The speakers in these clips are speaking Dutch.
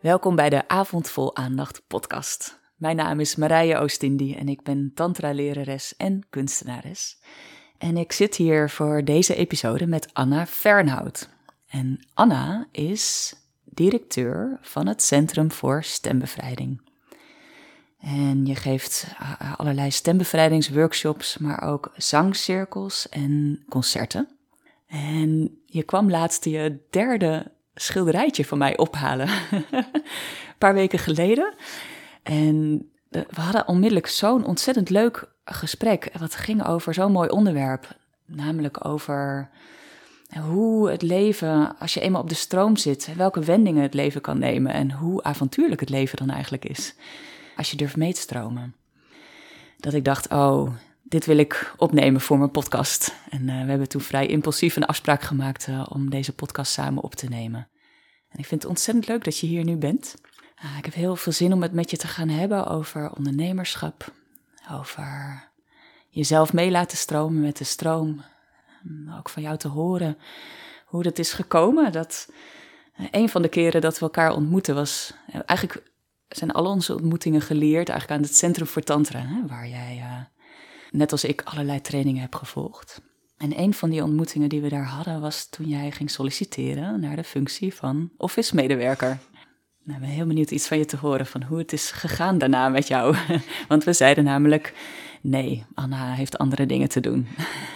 Welkom bij de Avond Vol Aandacht podcast. Mijn naam is Marije Oostindie en ik ben tantra-lerares en kunstenares. En ik zit hier voor deze episode met Anna Fernhout. En Anna is directeur van het Centrum voor Stembevrijding. En je geeft allerlei stembevrijdingsworkshops, maar ook zangcirkels en concerten. En je kwam laatst je derde schilderijtje van mij ophalen, een paar weken geleden. En we hadden onmiddellijk zo'n ontzettend leuk gesprek, wat ging over zo'n mooi onderwerp. Namelijk over hoe het leven, als je eenmaal op de stroom zit, welke wendingen het leven kan nemen en hoe avontuurlijk het leven dan eigenlijk is, als je durft mee te stromen. Dat ik dacht, dit wil ik opnemen voor mijn podcast. En we hebben toen vrij impulsief een afspraak gemaakt om deze podcast samen op te nemen. En ik vind het ontzettend leuk dat je hier nu bent. Ik heb heel veel zin om het met je te gaan hebben over ondernemerschap. Over jezelf mee laten stromen met de stroom. Ook van jou te horen hoe dat is gekomen. Dat een van de keren dat we elkaar ontmoeten was... Eigenlijk zijn al onze ontmoetingen geleerd eigenlijk aan het Centrum voor Tantra. Waar jij, net als ik, allerlei trainingen hebt gevolgd. En een van die ontmoetingen die we daar hadden was toen jij ging solliciteren naar de functie van office-medewerker. Nou, ik ben heel benieuwd iets van je te horen van hoe het is gegaan daarna met jou. Want we zeiden namelijk, nee, Anna heeft andere dingen te doen.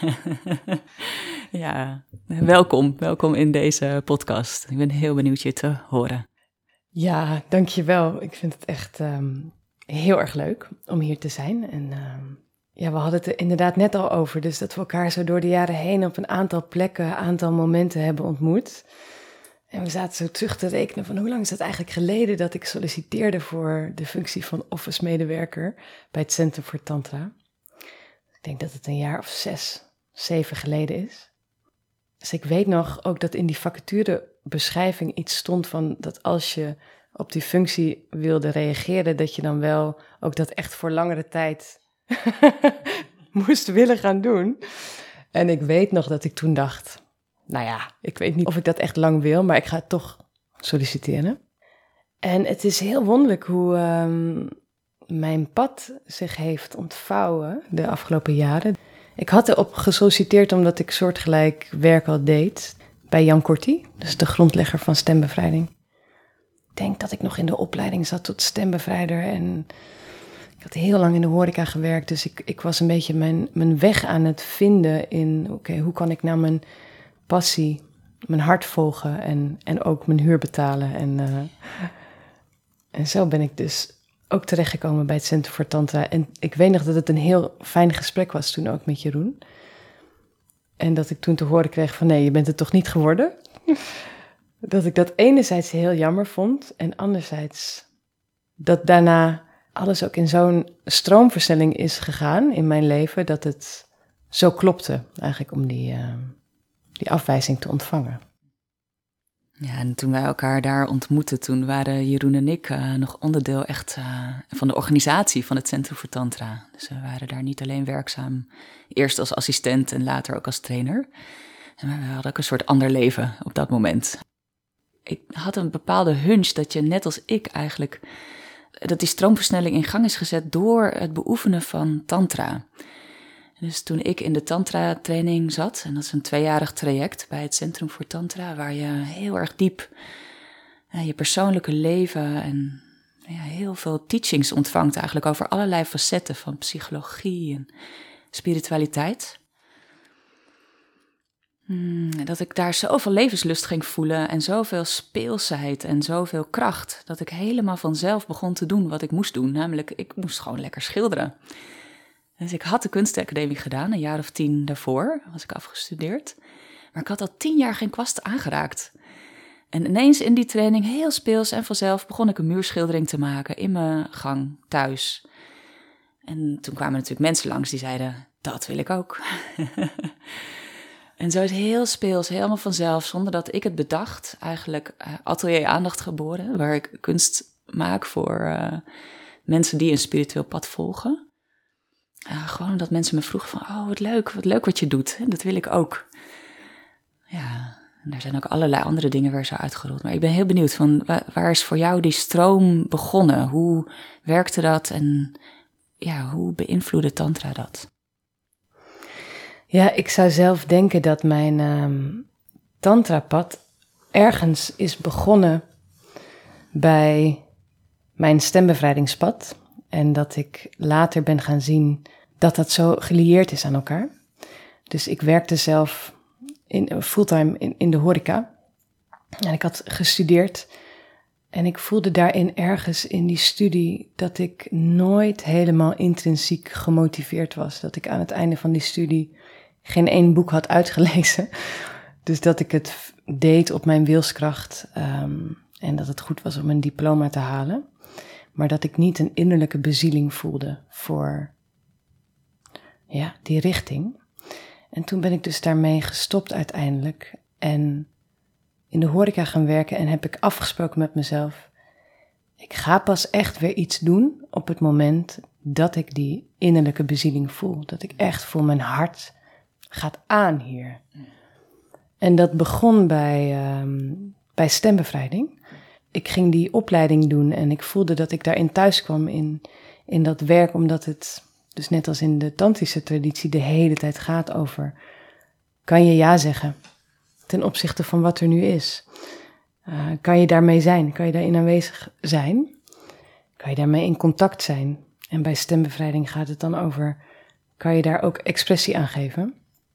Ja, welkom in deze podcast. Ik ben heel benieuwd je te horen. Ja, dankjewel. Ik vind het echt heel erg leuk om hier te zijn. En we hadden het er inderdaad net al over. Dus dat we elkaar zo door de jaren heen op een aantal plekken, een aantal momenten hebben ontmoet. En we zaten zo terug te rekenen van hoe lang is het eigenlijk geleden dat ik solliciteerde voor de functie van office-medewerker bij het Centrum voor Tantra. Ik denk dat het een jaar of 6, 7 geleden is. Dus ik weet nog ook dat in die vacaturebeschrijving iets stond van dat als je op die functie wilde reageren, dat je dan wel ook dat echt voor langere tijd moest willen gaan doen. En ik weet nog dat ik toen dacht, ik weet niet of ik dat echt lang wil, maar ik ga toch solliciteren. En het is heel wonderlijk hoe mijn pad zich heeft ontvouwen de afgelopen jaren. Ik had erop gesolliciteerd omdat ik soortgelijk werk al deed bij Jan Korty, dus de grondlegger van stembevrijding. Ik denk dat ik nog in de opleiding zat tot stembevrijder en ik had heel lang in de horeca gewerkt, dus ik was een beetje mijn weg aan het vinden in, hoe kan ik nou mijn passie, mijn hart volgen en ook mijn huur betalen. En zo ben ik dus ook terechtgekomen bij het Centrum voor Tantra. En ik weet nog dat het een heel fijn gesprek was toen ook met Jeroen. En dat ik toen te horen kreeg van nee, je bent het toch niet geworden? Dat ik dat enerzijds heel jammer vond en anderzijds dat daarna alles ook in zo'n stroomversnelling is gegaan in mijn leven, dat het zo klopte eigenlijk om die afwijzing te ontvangen. Ja, en toen wij elkaar daar ontmoetten, toen waren Jeroen en ik nog onderdeel echt van de organisatie van het Centrum voor Tantra. Dus we waren daar niet alleen werkzaam, eerst als assistent en later ook als trainer. En we hadden ook een soort ander leven op dat moment. Ik had een bepaalde hunch dat je net als ik eigenlijk, dat die stroomversnelling in gang is gezet door het beoefenen van tantra. Dus toen ik in de tantra-training zat, en dat is een 2-jarig traject bij het Centrum voor Tantra, waar je heel erg diep je persoonlijke leven en heel veel teachings ontvangt eigenlijk over allerlei facetten van psychologie en spiritualiteit. Dat ik daar zoveel levenslust ging voelen en zoveel speelsheid en zoveel kracht, dat ik helemaal vanzelf begon te doen wat ik moest doen. Namelijk, ik moest gewoon lekker schilderen. Dus ik had de kunstacademie gedaan, een jaar of 10 daarvoor was ik afgestudeerd. Maar ik had al 10 jaar geen kwast aangeraakt. En ineens in die training, heel speels en vanzelf, begon ik een muurschildering te maken in mijn gang thuis. En toen kwamen natuurlijk mensen langs die zeiden, dat wil ik ook. En zo is heel speels, helemaal vanzelf, zonder dat ik het bedacht, eigenlijk Atelier Aandacht geboren, waar ik kunst maak voor mensen die een spiritueel pad volgen. Gewoon omdat mensen me vroegen van, wat leuk wat je doet. Dat wil ik ook. Ja, En daar zijn ook allerlei andere dingen weer zo uitgerold. Maar ik ben heel benieuwd van waar is voor jou die stroom begonnen? Hoe werkte dat en ja, hoe beïnvloedde tantra dat? Ja, ik zou zelf denken dat mijn tantrapad ergens is begonnen bij mijn stembevrijdingspad. En dat ik later ben gaan zien dat dat zo gelieerd is aan elkaar. Dus ik werkte zelf fulltime in de horeca. En ik had gestudeerd. En ik voelde daarin ergens in die studie dat ik nooit helemaal intrinsiek gemotiveerd was. Dat ik aan het einde van die studie geen één boek had uitgelezen. Dus dat ik het deed op mijn wilskracht. En dat het goed was om een diploma te halen. Maar dat ik niet een innerlijke bezieling voelde voor die richting. En toen ben ik dus daarmee gestopt uiteindelijk. En in de horeca gaan werken en heb ik afgesproken met mezelf. Ik ga pas echt weer iets doen op het moment dat ik die innerlijke bezieling voel. Dat ik echt voel, mijn hart gaat aan hier. En dat begon bij stembevrijding. Ik ging die opleiding doen en ik voelde dat ik daarin thuis kwam in dat werk, omdat het, dus net als in de tantrische traditie, de hele tijd gaat over, kan je ja zeggen ten opzichte van wat er nu is? Kan je daarmee zijn? Kan je daarin aanwezig zijn? Kan je daarmee in contact zijn? En bij stembevrijding gaat het dan over, kan je daar ook expressie aan geven?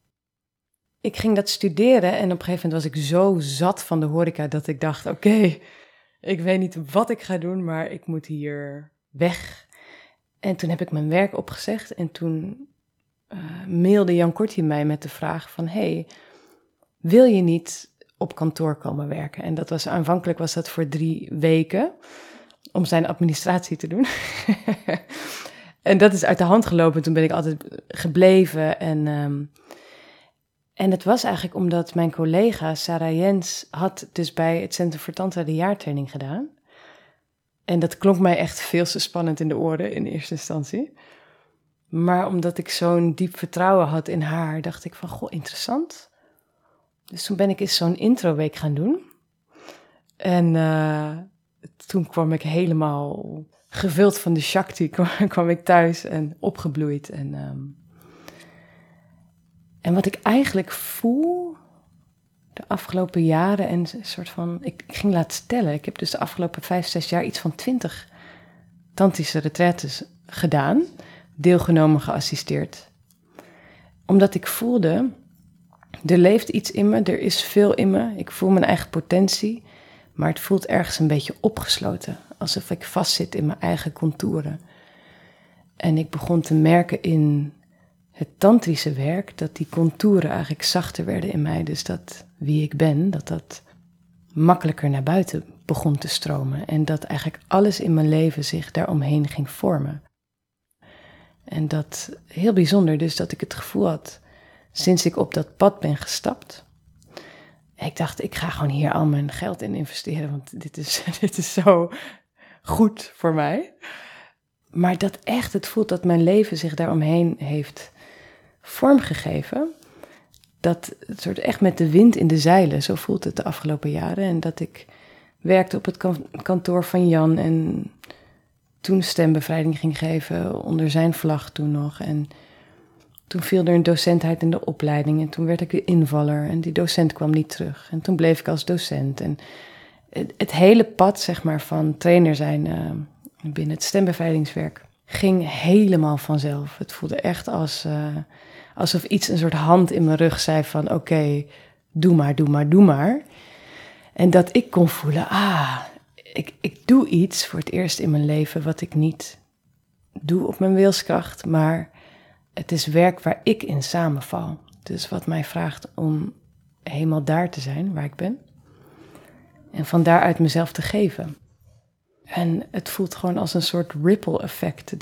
Ik ging dat studeren en op een gegeven moment was ik zo zat van de horeca dat ik dacht, oké, ik weet niet wat ik ga doen, maar ik moet hier weg. En toen heb ik mijn werk opgezegd en toen mailde Jan Kortie mij met de vraag van, hey, wil je niet op kantoor komen werken? En dat was aanvankelijk was dat voor 3 weken om zijn administratie te doen. En dat is uit de hand gelopen. Toen ben ik altijd gebleven. En het was eigenlijk omdat mijn collega Sarah Jens had dus bij het Centrum voor Tantra de jaartraining gedaan. En dat klonk mij echt veel te spannend in de oren in eerste instantie. Maar omdat ik zo'n diep vertrouwen had in haar, dacht ik van, goh, interessant. Dus toen ben ik eens zo'n introweek gaan doen. En toen kwam ik helemaal gevuld van de Shakti, kwam ik thuis en opgebloeid. En wat ik eigenlijk voel de afgelopen jaren en een soort van, ik ging laten tellen. Ik heb dus de afgelopen 5, 6 jaar iets van 20 tantrische retraites gedaan, deelgenomen, geassisteerd. Omdat ik voelde, er leeft iets in me, er is veel in me. Ik voel mijn eigen potentie, maar het voelt ergens een beetje opgesloten. Alsof ik vastzit in mijn eigen contouren. En ik begon te merken in het tantrische werk dat die contouren eigenlijk zachter werden in mij. Dus dat wie ik ben, dat makkelijker naar buiten begon te stromen. En dat eigenlijk alles in mijn leven zich daaromheen ging vormen. En dat heel bijzonder dus dat ik het gevoel had, sinds ik op dat pad ben gestapt. Ik dacht, ik ga gewoon hier al mijn geld in investeren, want dit is zo goed voor mij. Maar dat echt het voelt dat mijn leven zich daaromheen heeft vormgegeven. Dat het soort echt met de wind in de zeilen, zo voelt het de afgelopen jaren. En dat ik werkte op het kantoor van Jan en toen stembevrijding ging geven onder zijn vlag toen nog. En toen viel er een docent uit in de opleiding en toen werd ik weer invaller en die docent kwam niet terug. En toen bleef ik als docent. En het hele pad, zeg maar, van trainer zijn binnen het stembevrijdingswerk ging helemaal vanzelf. Het voelde echt alsof iets, een soort hand in mijn rug zei van, oké, doe maar. En dat ik kon voelen, ik doe iets voor het eerst in mijn leven wat ik niet doe op mijn wilskracht, maar het is werk waar ik in samenval. Dus wat mij vraagt om helemaal daar te zijn, waar ik ben. En van daaruit mezelf te geven. En het voelt gewoon als een soort ripple effect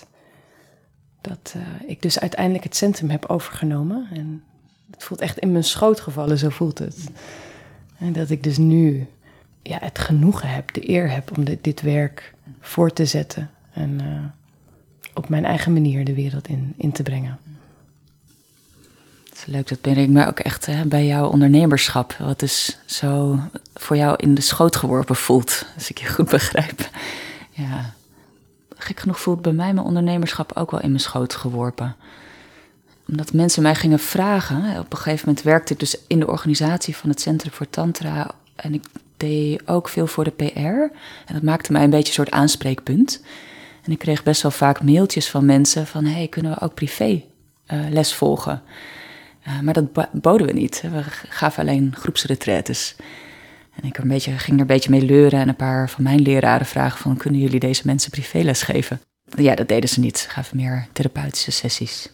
dat ik dus uiteindelijk het centrum heb overgenomen. En het voelt echt in mijn schoot gevallen, zo voelt het. En dat ik dus nu het genoegen heb, de eer heb om dit werk voor te zetten. En op mijn eigen manier de wereld in te brengen. Dat is leuk, dat ben ik me ook echt bij jouw ondernemerschap. Wat dus zo voor jou in de schoot geworpen voelt, als ik je goed begrijp. Ja, gek genoeg voelt bij mij mijn ondernemerschap ook wel in mijn schoot geworpen. Omdat mensen mij gingen vragen. Op een gegeven moment werkte ik dus in de organisatie van het Centrum voor Tantra. En ik deed ook veel voor de PR. En dat maakte mij een beetje een soort aanspreekpunt. En ik kreeg best wel vaak mailtjes van mensen van... hey, kunnen we ook privé les volgen? Maar dat boden we niet. We gaven alleen groepsretretes. En ik ging er een beetje mee leuren... en een paar van mijn leraren vragen van... kunnen jullie deze mensen privéles geven? Ja, dat deden ze niet. Ze gaven meer therapeutische sessies.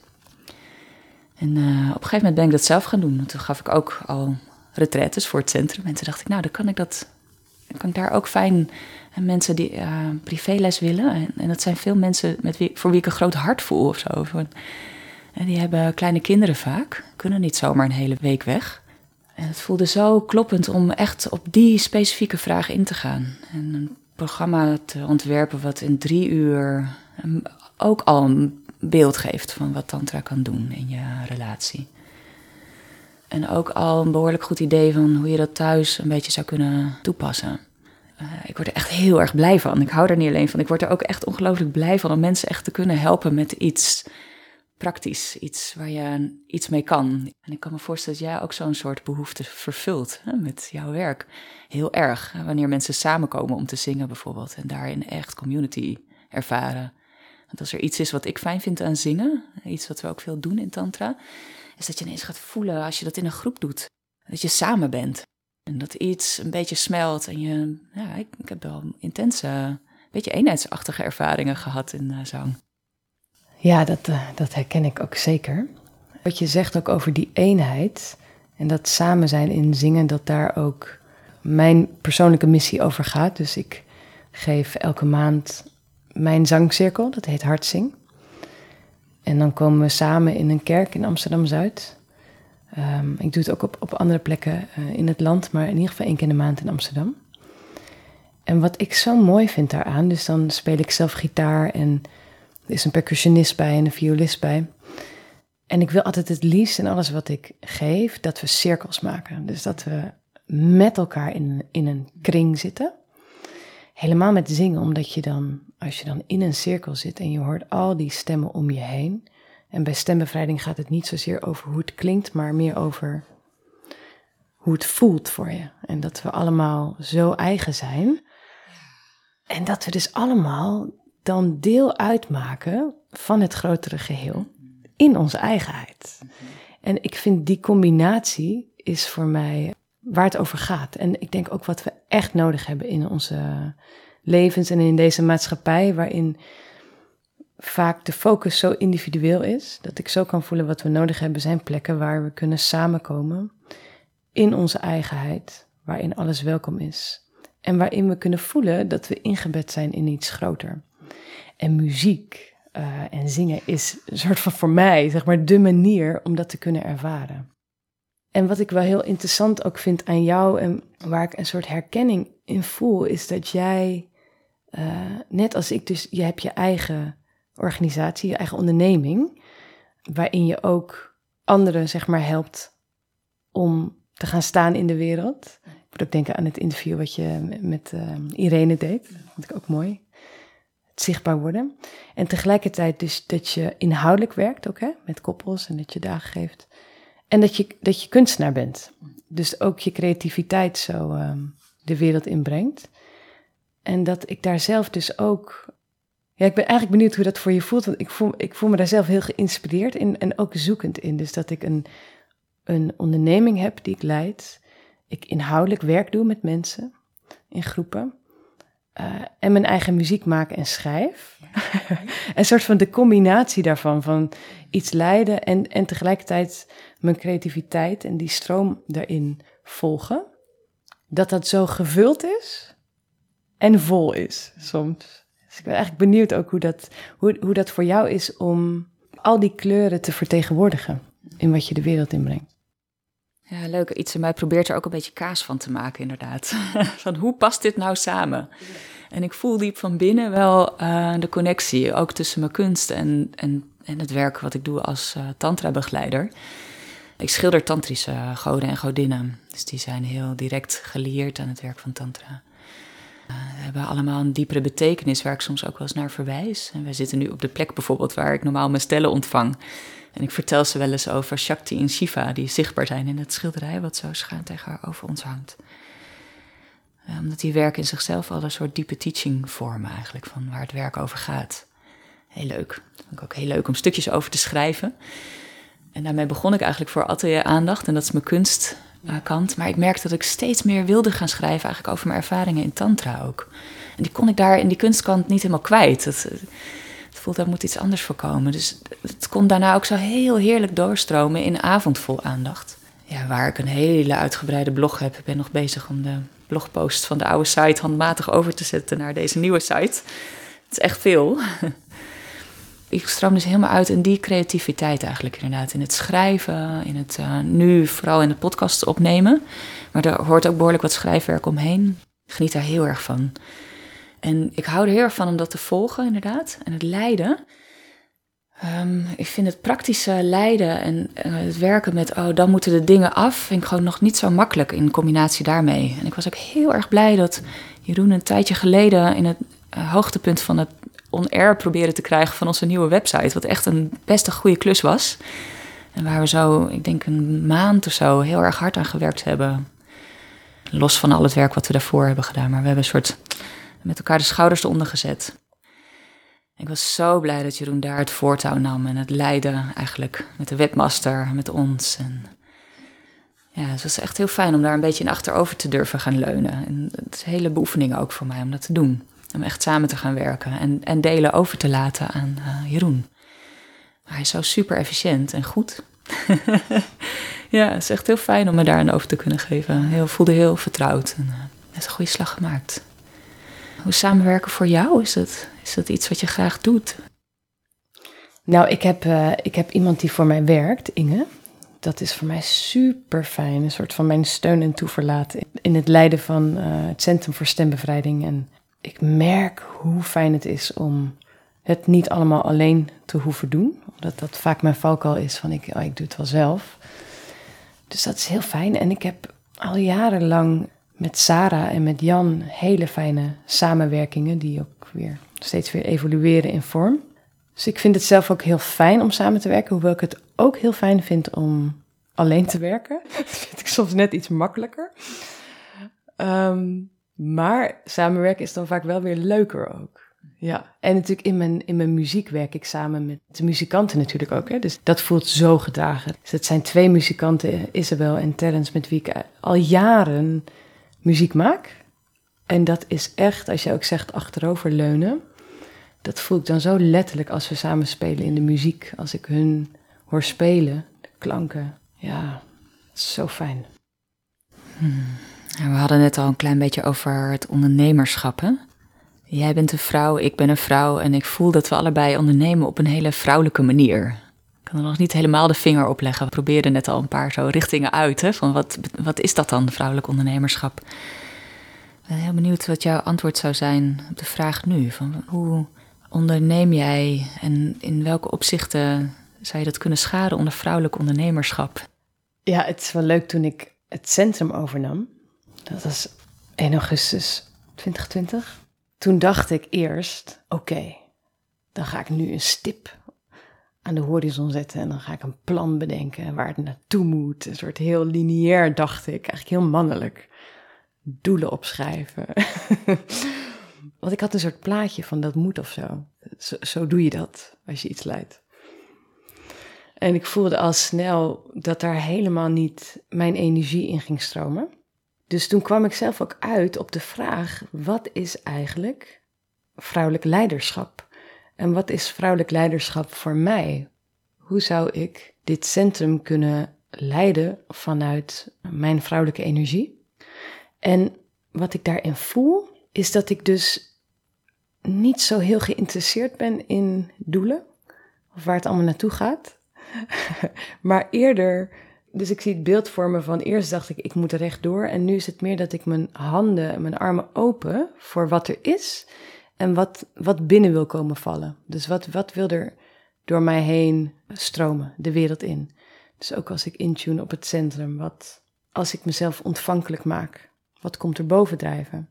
En op een gegeven moment ben ik dat zelf gaan doen. En toen gaf ik ook al retretes voor het centrum. En toen dacht ik, nou, dan kan ik daar ook fijn... mensen die privéles willen. En dat zijn veel mensen voor wie ik een groot hart voel of zo. En die hebben kleine kinderen vaak. Kunnen niet zomaar een hele week weg. En het voelde zo kloppend om echt op die specifieke vraag in te gaan. En een programma te ontwerpen wat in 3 uur ook al een beeld geeft van wat tantra kan doen in je relatie. En ook al een behoorlijk goed idee van hoe je dat thuis een beetje zou kunnen toepassen. Ik word er echt heel erg blij van. Ik hou er niet alleen van. Ik word er ook echt ongelooflijk blij van om mensen echt te kunnen helpen met iets praktisch. Iets waar je iets mee kan. En ik kan me voorstellen dat jij ook zo'n soort behoefte vervult met jouw werk. Heel erg. Wanneer mensen samenkomen om te zingen bijvoorbeeld. En daarin echt community ervaren. Want als er iets is wat ik fijn vind aan zingen. Iets wat we ook veel doen in tantra. Is dat je ineens gaat voelen als je dat in een groep doet. Dat je samen bent. En dat iets een beetje smelt en ik heb wel intense, een beetje eenheidsachtige ervaringen gehad in zang. Ja, dat herken ik ook zeker. Wat je zegt ook over die eenheid en dat samen zijn in zingen, dat daar ook mijn persoonlijke missie over gaat. Dus ik geef elke maand mijn zangcirkel, dat heet Hartzing. En dan komen we samen in een kerk in Amsterdam-Zuid. Ik doe het ook op andere plekken in het land, maar in ieder geval 1 keer in de maand in Amsterdam. En wat ik zo mooi vind daaraan, dus dan speel ik zelf gitaar en er is een percussionist bij en een violist bij. En ik wil altijd het liefst in alles wat ik geef, dat we cirkels maken. Dus dat we met elkaar in een kring zitten. Helemaal met zingen, omdat je dan, als je dan in een cirkel zit en je hoort al die stemmen om je heen. En bij stembevrijding gaat het niet zozeer over hoe het klinkt, maar meer over hoe het voelt voor je. En dat we allemaal zo eigen zijn. En dat we dus allemaal dan deel uitmaken van het grotere geheel in onze eigenheid. En ik vind die combinatie is voor mij waar het over gaat. En ik denk ook wat we echt nodig hebben in onze levens en in deze maatschappij, waarin vaak de focus zo individueel is, dat ik zo kan voelen wat we nodig hebben, zijn plekken waar we kunnen samenkomen in onze eigenheid, waarin alles welkom is. En waarin we kunnen voelen dat we ingebed zijn in iets groter. En muziek en zingen is een soort van voor mij, zeg maar, de manier om dat te kunnen ervaren. En wat ik wel heel interessant ook vind aan jou en waar ik een soort herkenning in voel, is dat jij, net als ik dus, je hebt je eigen organisatie, je eigen onderneming, waarin je ook anderen, zeg maar, helpt om te gaan staan in de wereld. Ik moet ook denken aan het interview wat je met Irene deed. Dat vond ik ook mooi. Het zichtbaar worden. En tegelijkertijd dus dat je inhoudelijk werkt ook, hè, met koppels en dat je dagen geeft. En dat je kunstenaar bent. Dus ook je creativiteit zo de wereld inbrengt. En dat ik daar zelf dus ook... Ja, ik ben eigenlijk benieuwd hoe dat voor je voelt. Want ik voel me daar zelf heel geïnspireerd in en ook zoekend in. Dus dat ik een onderneming heb die ik leid. Ik inhoudelijk werk doe met mensen in groepen. En mijn eigen muziek maak en schrijf. Een soort van de combinatie daarvan, van iets leiden en tegelijkertijd mijn creativiteit en die stroom daarin volgen. Dat zo gevuld is en vol is soms. Dus ik ben eigenlijk benieuwd ook hoe dat voor jou is om al die kleuren te vertegenwoordigen in wat je de wereld inbrengt. Ja, leuk. Iets in mij probeert er ook een beetje kaas van te maken, inderdaad. Van hoe past dit nou samen? En ik voel diep van binnen wel de connectie, ook tussen mijn kunst en het werk wat ik doe als tantra-begeleider. Ik schilder tantrische goden en godinnen. Dus die zijn heel direct gelieerd aan het werk van tantra. Ze hebben allemaal een diepere betekenis waar ik soms ook wel eens naar verwijs. En wij zitten nu op de plek bijvoorbeeld waar ik normaal mijn stellen ontvang. En ik vertel ze wel eens over Shakti en Shiva, die zichtbaar zijn in het schilderij wat zo schuin tegenover ons hangt. Omdat die werken in zichzelf al een soort diepe teaching vormen eigenlijk, van waar het werk over gaat. Heel leuk. Dat vind ik ook heel leuk om stukjes over te schrijven. En daarmee begon ik eigenlijk voor Atelier Aandacht, en dat is mijn kunstkant. Maar ik merkte dat ik steeds meer wilde gaan schrijven eigenlijk over mijn ervaringen in tantra ook. En die kon ik daar in die kunstkant niet helemaal kwijt. Het voelt, daar moet iets anders voor komen. Dus het kon daarna ook zo heel heerlijk doorstromen in Avond Vol Aandacht. Ja, waar ik een hele uitgebreide blog heb. Ik ben nog bezig om de blogpost van de oude site handmatig over te zetten naar deze nieuwe site. Het is echt veel. Ik stroom dus helemaal uit in die creativiteit eigenlijk inderdaad. In het schrijven, in het nu vooral in de podcast opnemen. Maar er hoort ook behoorlijk wat schrijfwerk omheen. Ik geniet daar heel erg van. En ik hou er heel erg van om dat te volgen inderdaad. En het leiden. Ik vind het praktische leiden en het werken met, dan moeten de dingen af, vind ik gewoon nog niet zo makkelijk in combinatie daarmee. En ik was ook heel erg blij dat Jeroen een tijdje geleden in het hoogtepunt van het on-air proberen te krijgen van onze nieuwe website, wat echt een best een goede klus was. En waar we zo, ik denk een maand of zo, heel erg hard aan gewerkt hebben. Los van al het werk wat we daarvoor hebben gedaan, maar we hebben een soort met elkaar de schouders eronder gezet. Ik was zo blij dat Jeroen daar het voortouw nam en het leidde eigenlijk met de webmaster, met ons. En ja, het was echt heel fijn om daar een beetje in achterover te durven gaan leunen. En het is een hele beoefening ook voor mij om dat te doen. Om echt samen te gaan werken en delen over te laten aan Jeroen. Maar hij is zo super efficiënt en goed. Ja, het is echt heel fijn om me daar aan over te kunnen geven. Voelde heel vertrouwd en heeft een goede slag gemaakt. Hoe samenwerken voor jou? Is dat iets wat je graag doet? Nou, ik heb iemand die voor mij werkt, Inge. Dat is voor mij super fijn. Een soort van mijn steun en toeverlaat in het leiden van het Centrum voor Stembevrijding. En ik merk hoe fijn het is om het niet allemaal alleen te hoeven doen. Omdat dat vaak mijn valkuil is van ik doe het wel zelf. Dus dat is heel fijn. En ik heb al jarenlang met Sarah en met Jan hele fijne samenwerkingen die ook steeds weer evolueren in vorm. Dus ik vind het zelf ook heel fijn om samen te werken, hoewel ik het ook heel fijn vind om alleen te werken. Dat vind ik soms net iets makkelijker. Maar samenwerken is dan vaak wel weer leuker ook. Ja, en natuurlijk in mijn muziek werk ik samen met de muzikanten natuurlijk ook. Hè? Dus dat voelt zo gedragen. Dus het zijn 2 muzikanten, Isabel en Terrence, met wie ik al jaren muziek maak. En dat is echt, als je ook zegt achteroverleunen, dat voel ik dan zo letterlijk als we samen spelen in de muziek. Als ik hun hoor spelen, de klanken. Ja, het is zo fijn. We hadden net al een klein beetje over het ondernemerschap, hè? Jij bent een vrouw, ik ben een vrouw en ik voel dat we allebei ondernemen op een hele vrouwelijke manier. Ik kan er nog niet helemaal de vinger op leggen. We probeerden net al een paar zo richtingen uit, hè? Van wat is dat dan, vrouwelijk ondernemerschap? Ik ben heel benieuwd wat jouw antwoord zou zijn op de vraag nu. Van hoe onderneem jij en in welke opzichten zou je dat kunnen schaden onder vrouwelijk ondernemerschap? Ja, het is wel leuk toen ik het centrum overnam. Dat was 1 augustus 2020. Toen dacht ik eerst, oké, dan ga ik nu een stip aan de horizon zetten en dan ga ik een plan bedenken waar het naartoe moet. Een soort heel lineair, dacht ik, eigenlijk heel mannelijk. Doelen opschrijven. Want ik had een soort plaatje van dat moet of zo. Zo doe je dat als je iets leidt. En ik voelde al snel dat daar helemaal niet mijn energie in ging stromen. Dus toen kwam ik zelf ook uit op de vraag, wat is eigenlijk vrouwelijk leiderschap? En wat is vrouwelijk leiderschap voor mij? Hoe zou ik dit centrum kunnen leiden vanuit mijn vrouwelijke energie? En wat ik daarin voel, is dat ik dus niet zo heel geïnteresseerd ben in doelen, of waar het allemaal naartoe gaat. Maar eerder, dus ik zie het beeld voor me van eerst dacht ik moet rechtdoor. En nu is het meer dat ik mijn handen, mijn armen open voor wat er is. En wat binnen wil komen vallen. Dus wat wil er door mij heen stromen, de wereld in. Dus ook als ik intune op het centrum, als ik mezelf ontvankelijk maak, wat komt er bovendrijven?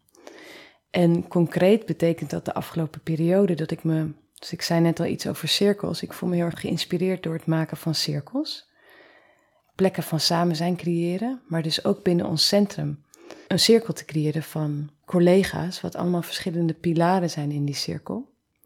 En concreet betekent dat de afgelopen periode dat dus ik zei net al iets over cirkels, ik voel me heel erg geïnspireerd door het maken van cirkels. Plekken van samen zijn creëren, maar dus ook binnen ons centrum een cirkel te creëren van collega's, wat allemaal verschillende pilaren zijn in die cirkel.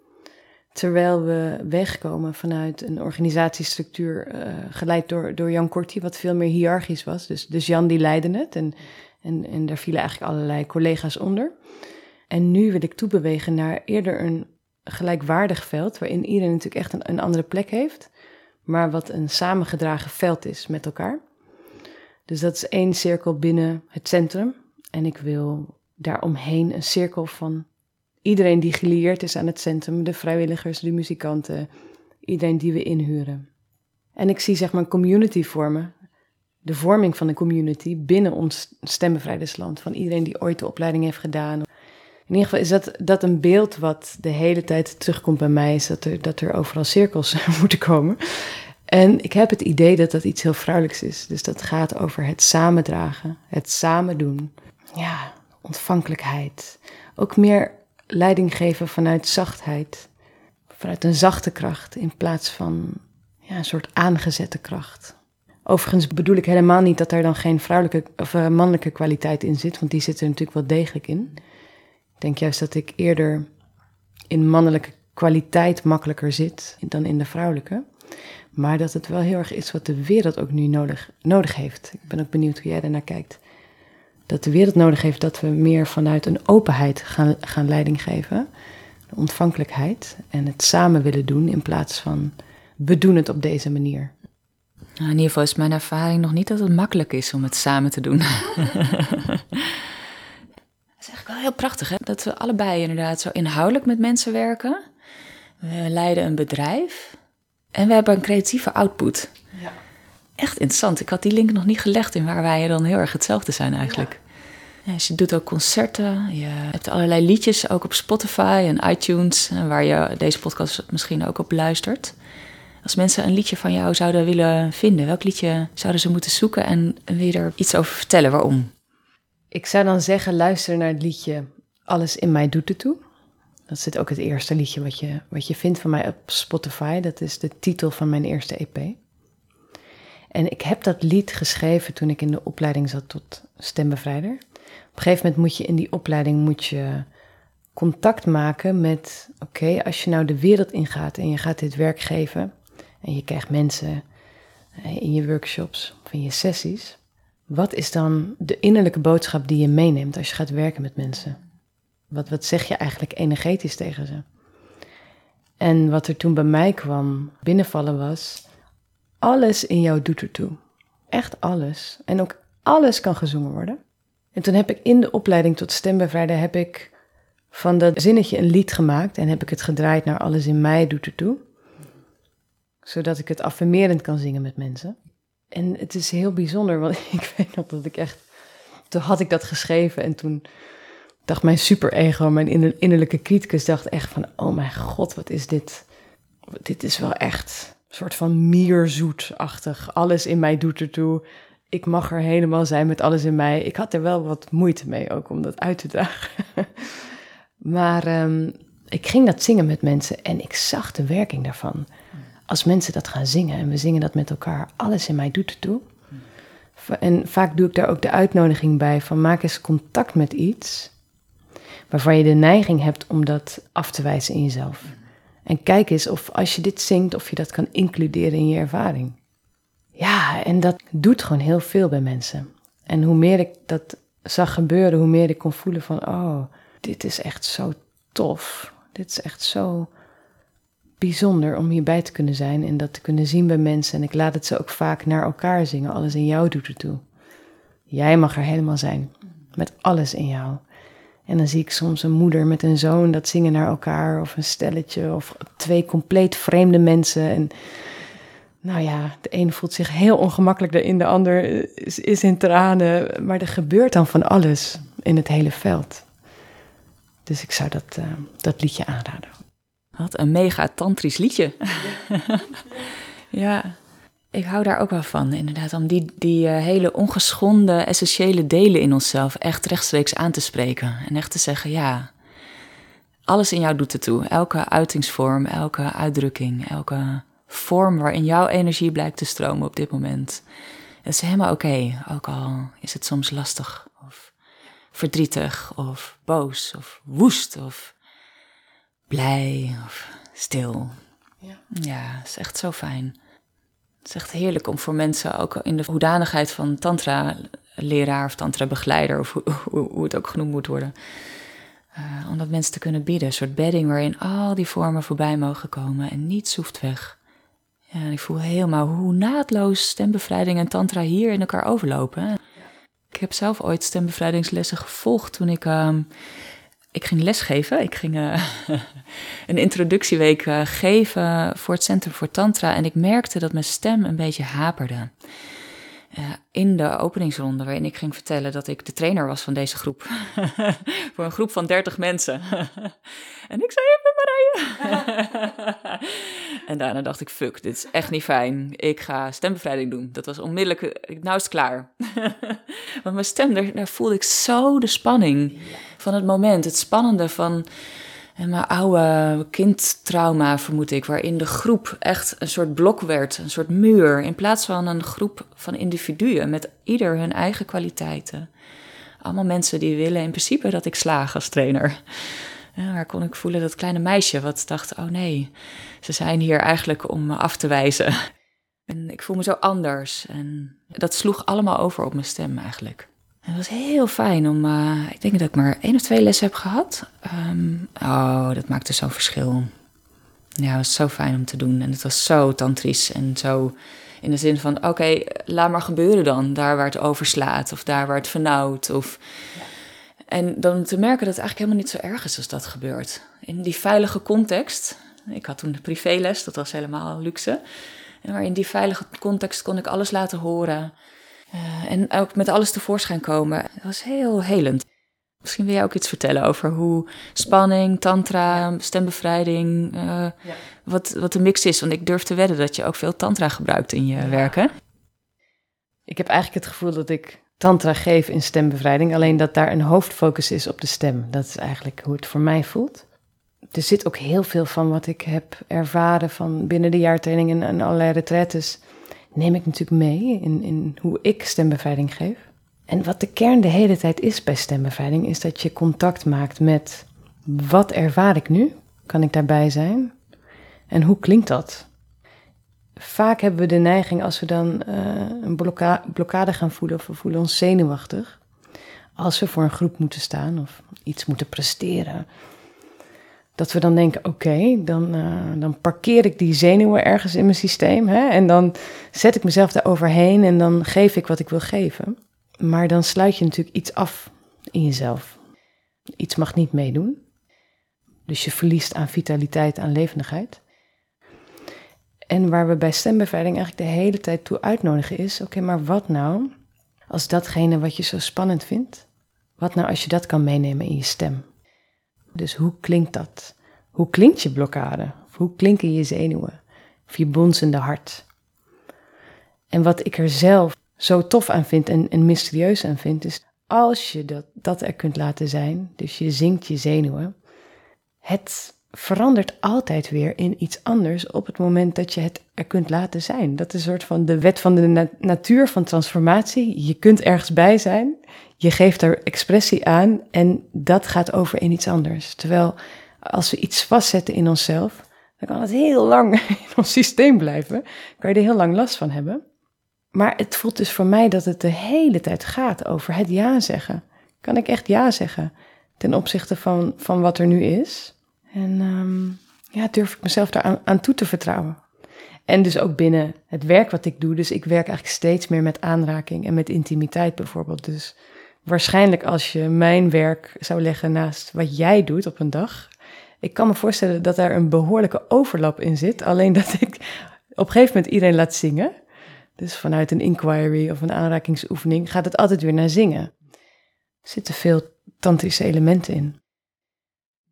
Terwijl we wegkomen vanuit een organisatiestructuur geleid door Jan Korty, wat veel meer hiërarchisch was. Dus Jan die leidde het en daar vielen eigenlijk allerlei collega's onder. En nu wil ik toebewegen naar eerder een gelijkwaardig veld, waarin iedereen natuurlijk echt een andere plek heeft, maar wat een samengedragen veld is met elkaar. Dus dat is 1 cirkel binnen het centrum. En ik wil daaromheen een cirkel van iedereen die gelieerd is aan het centrum, de vrijwilligers, de muzikanten, iedereen die we inhuren. En ik zie zeg maar een community vormen, de vorming van een community binnen ons Stembevrijdersland, van iedereen die ooit de opleiding heeft gedaan. In ieder geval is dat een beeld wat de hele tijd terugkomt bij mij, is dat er overal cirkels moeten komen. En ik heb het idee dat dat iets heel vrouwelijks is. Dus dat gaat over het samendragen, het samen doen. Ja, ontvankelijkheid. Ook meer leiding geven vanuit zachtheid. Vanuit een zachte kracht in plaats van een soort aangezette kracht. Overigens bedoel ik helemaal niet dat er dan geen vrouwelijke of mannelijke kwaliteit in zit, want die zit er natuurlijk wel degelijk in. Ik denk juist dat ik eerder in mannelijke kwaliteit makkelijker zit dan in de vrouwelijke. Maar dat het wel heel erg is wat de wereld ook nu nodig heeft. Ik ben ook benieuwd hoe jij daarnaar kijkt. Dat de wereld nodig heeft dat we meer vanuit een openheid gaan leiding geven. De ontvankelijkheid en het samen willen doen in plaats van we doen het op deze manier. Nou, in ieder geval is mijn ervaring nog niet dat het makkelijk is om het samen te doen. Het is eigenlijk wel heel prachtig, hè? Dat we allebei inderdaad zo inhoudelijk met mensen werken. We leiden een bedrijf en we hebben een creatieve output. Ja. Echt interessant. Ik had die link nog niet gelegd in waar wij dan heel erg hetzelfde zijn eigenlijk. Ja, dus je doet ook concerten. Je hebt allerlei liedjes ook op Spotify en iTunes, waar je deze podcast misschien ook op luistert. Als mensen een liedje van jou zouden willen vinden, welk liedje zouden ze moeten zoeken en wil je er iets over vertellen? Waarom? Ik zou dan zeggen, luister naar het liedje Alles in mij doet ertoe. Dat is ook het eerste liedje wat je vindt van mij op Spotify. Dat is de titel van mijn eerste EP. En ik heb dat lied geschreven toen ik in de opleiding zat tot stembevrijder. Op een gegeven moment moet je in die opleiding contact maken met, oké, als je nou de wereld ingaat en je gaat dit werk geven en je krijgt mensen in je workshops of in je sessies, wat is dan de innerlijke boodschap die je meeneemt als je gaat werken met mensen? Wat zeg je eigenlijk energetisch tegen ze? En wat er toen bij mij kwam binnenvallen was, alles in jou doet ertoe. Echt alles. En ook alles kan gezongen worden. En toen heb ik in de opleiding tot stembevrijder heb ik van dat zinnetje een lied gemaakt en heb ik het gedraaid naar alles in mij doet ertoe. Zodat ik het affirmerend kan zingen met mensen. En het is heel bijzonder, want ik weet nog dat ik echt, toen had ik dat geschreven en toen dacht mijn superego, mijn innerlijke criticus, dacht echt van, oh mijn god, wat is dit? Dit is wel echt een soort van mierzoetachtig. Alles in mij doet ertoe. Ik mag er helemaal zijn met alles in mij. Ik had er wel wat moeite mee ook om dat uit te dragen. Maar ik ging dat zingen met mensen en ik zag de werking daarvan. Als mensen dat gaan zingen en we zingen dat met elkaar, alles in mij doet ertoe. En vaak doe ik daar ook de uitnodiging bij van maak eens contact met iets waarvan je de neiging hebt om dat af te wijzen in jezelf. En kijk eens of als je dit zingt, of je dat kan includeren in je ervaring. Ja, en dat doet gewoon heel veel bij mensen. En hoe meer ik dat zag gebeuren, hoe meer ik kon voelen van, oh, dit is echt zo tof. Dit is echt zo bijzonder om hierbij te kunnen zijn en dat te kunnen zien bij mensen. En ik laat het ze ook vaak naar elkaar zingen. Alles in jou doet ertoe. Jij mag er helemaal zijn, met alles in jou. En dan zie ik soms een moeder met een zoon dat zingen naar elkaar, of een stelletje, of 2 compleet vreemde mensen. En nou ja, de een voelt zich heel ongemakkelijk daarin, de ander is in tranen. Maar er gebeurt dan van alles in het hele veld. Dus ik zou dat liedje aanraden. Wat een mega tantrisch liedje. Ja. Ik hou daar ook wel van, inderdaad, om die hele ongeschonden, essentiële delen in onszelf echt rechtstreeks aan te spreken. En echt te zeggen, ja, alles in jou doet ertoe. Elke uitingsvorm, elke uitdrukking, elke vorm waarin jouw energie blijkt te stromen op dit moment. Het is helemaal oké, ook al is het soms lastig of verdrietig of boos of woest of blij of stil. Ja, het is echt zo fijn. Het is echt heerlijk om voor mensen, ook in de hoedanigheid van tantra-leraar of tantra-begeleider, of hoe het ook genoemd moet worden, om dat mensen te kunnen bieden. Een soort bedding waarin al die vormen voorbij mogen komen en niets hoeft weg. Ja, en ik voel helemaal hoe naadloos stembevrijding en tantra hier in elkaar overlopen. Hè? Ik heb zelf ooit stembevrijdingslessen gevolgd toen ik ging lesgeven. Ik ging een introductieweek geven voor het Centrum voor Tantra. En ik merkte dat mijn stem een beetje haperde. In de openingsronde waarin ik ging vertellen dat ik de trainer was van deze groep. Voor een groep van 30 mensen. En ik zei, even Marije. En daarna dacht ik, fuck, dit is echt niet fijn. Ik ga stembevrijding doen. Dat was onmiddellijk, nou is het klaar. Want mijn stem, daar voelde ik zo de spanning van het moment. Het spannende van mijn oude kindtrauma, vermoed ik, waarin de groep echt een soort blok werd, een soort muur, in plaats van een groep van individuen met ieder hun eigen kwaliteiten. Allemaal mensen die willen in principe dat ik slaag als trainer. Ja, waar kon ik voelen dat kleine meisje wat dacht, oh nee, ze zijn hier eigenlijk om me af te wijzen. En ik voel me zo anders. En dat sloeg allemaal over op mijn stem eigenlijk. En het was heel fijn om, ik denk dat ik maar 1 of 2 lessen heb gehad. Dat maakte zo'n verschil. Ja, het was zo fijn om te doen. En het was zo tantrisch en zo in de zin van, oké, laat maar gebeuren dan. Daar waar het overslaat of daar waar het vernauwt. Of... Ja. En dan te merken dat het eigenlijk helemaal niet zo erg is als dat gebeurt. In die veilige context. Ik had toen de privéles, dat was helemaal luxe. Maar in die veilige context kon ik alles laten horen. En ook met alles tevoorschijn komen. Het was heel helend. Misschien wil jij ook iets vertellen over hoe spanning, tantra, stembevrijding, wat de mix is. Want ik durf te wedden dat je ook veel tantra gebruikt in je werken. Ik heb eigenlijk het gevoel dat ik tantra geef in stembevrijding. Alleen dat daar een hoofdfocus is op de stem. Dat is eigenlijk hoe het voor mij voelt. Er zit ook heel veel van wat ik heb ervaren van binnen de jaartraining en allerlei retraites. Neem ik natuurlijk mee in hoe ik stembevrijding geef. En wat de kern de hele tijd is bij stembevrijding, is dat je contact maakt met wat ervaar ik nu? Kan ik daarbij zijn? En hoe klinkt dat? Vaak hebben we de neiging, als we dan een blokkade gaan voelen of we voelen ons zenuwachtig, als we voor een groep moeten staan of iets moeten presteren, dat we dan denken, oké, dan parkeer ik die zenuwen ergens in mijn systeem. Hè, en dan zet ik mezelf daar overheen en dan geef ik wat ik wil geven. Maar dan sluit je natuurlijk iets af in jezelf. Iets mag niet meedoen. Dus je verliest aan vitaliteit, aan levendigheid. En waar we bij stembevrijding eigenlijk de hele tijd toe uitnodigen is, oké, maar wat nou als datgene wat je zo spannend vindt, wat nou als je dat kan meenemen in je stem? Dus hoe klinkt dat? Hoe klinkt je blokkade? Of hoe klinken je zenuwen? Of je bonzende hart? En wat ik er zelf zo tof aan vind en mysterieus aan vind, is als je dat er kunt laten zijn, dus je zingt je zenuwen, het verandert altijd weer in iets anders op het moment dat je het er kunt laten zijn. Dat is een soort van de wet van de natuur van transformatie. Je kunt ergens bij zijn, je geeft er expressie aan en dat gaat over in iets anders. Terwijl als we iets vastzetten in onszelf, dan kan het heel lang in ons systeem blijven. Kan je er heel lang last van hebben. Maar het voelt dus voor mij dat het de hele tijd gaat over het ja zeggen. Kan ik echt ja zeggen ten opzichte van wat er nu is? En durf ik mezelf daar aan toe te vertrouwen. En dus ook binnen het werk wat ik doe. Dus ik werk eigenlijk steeds meer met aanraking en met intimiteit bijvoorbeeld. Dus waarschijnlijk als je mijn werk zou leggen naast wat jij doet op een dag. Ik kan me voorstellen dat daar een behoorlijke overlap in zit. Alleen dat ik op een gegeven moment iedereen laat zingen. Dus vanuit een inquiry of een aanrakingsoefening gaat het altijd weer naar zingen. Er zitten veel tantrische elementen in.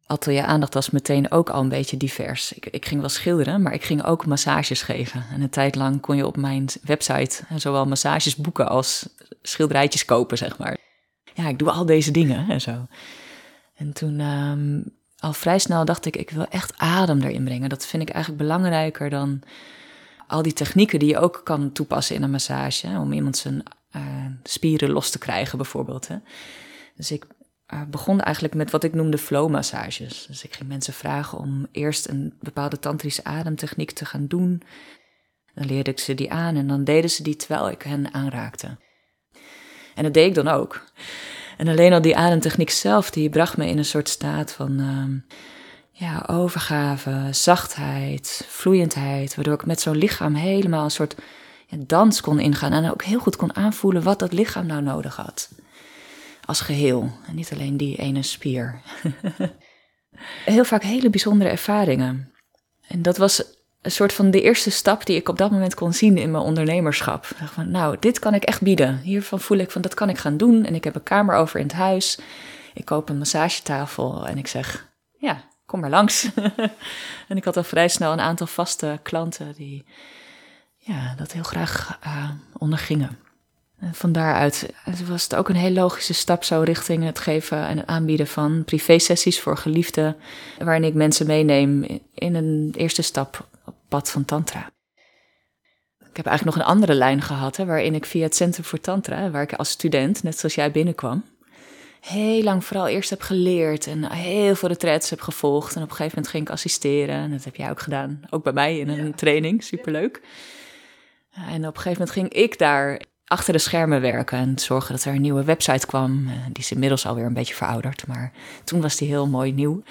atelier aandacht was meteen ook al een beetje divers. Ik ging wel schilderen, maar ik ging ook massages geven. En een tijd lang kon je op mijn website zowel massages boeken als schilderijtjes kopen, zeg maar. Ja, ik doe al deze dingen en zo. En toen al vrij snel dacht ik wil echt adem erin brengen. Dat vind ik eigenlijk belangrijker dan al die technieken die je ook kan toepassen in een massage. Hè, om iemand zijn spieren los te krijgen bijvoorbeeld. Hè. Dus ik begon eigenlijk met wat ik noemde flow-massages. Dus ik ging mensen vragen om eerst een bepaalde tantrische ademtechniek te gaan doen. Dan leerde ik ze die aan en dan deden ze die terwijl ik hen aanraakte. En dat deed ik dan ook. En alleen al die ademtechniek zelf, die bracht me in een soort staat van overgave, zachtheid, vloeiendheid. Waardoor ik met zo'n lichaam helemaal een soort dans kon ingaan. En ook heel goed kon aanvoelen wat dat lichaam nou nodig had. Als geheel. En niet alleen die ene spier. Heel vaak hele bijzondere ervaringen. En dat was een soort van de eerste stap die ik op dat moment kon zien in mijn ondernemerschap. Ik dacht van, nou, dit kan ik echt bieden. Hiervan voel ik van, dat kan ik gaan doen. En ik heb een kamer over in het huis. Ik koop een massagetafel en ik zeg, ja, kom maar langs. En ik had al vrij snel een aantal vaste klanten die dat heel graag ondergingen. En van daaruit was het ook een heel logische stap zo richting het geven en het aanbieden van privésessies voor geliefden, waarin ik mensen meeneem in een eerste stap op pad van tantra. Ik heb eigenlijk nog een andere lijn gehad, waarin ik via het Centrum voor Tantra, waar ik als student, net zoals jij binnenkwam, heel lang vooral eerst heb geleerd en heel veel retraites heb gevolgd. En op een gegeven moment ging ik assisteren en dat heb jij ook gedaan, ook bij mij in een training, superleuk. En op een gegeven moment ging ik daar achter de schermen werken en zorgen dat er een nieuwe website kwam. Die is inmiddels alweer een beetje verouderd, maar toen was die heel mooi nieuw.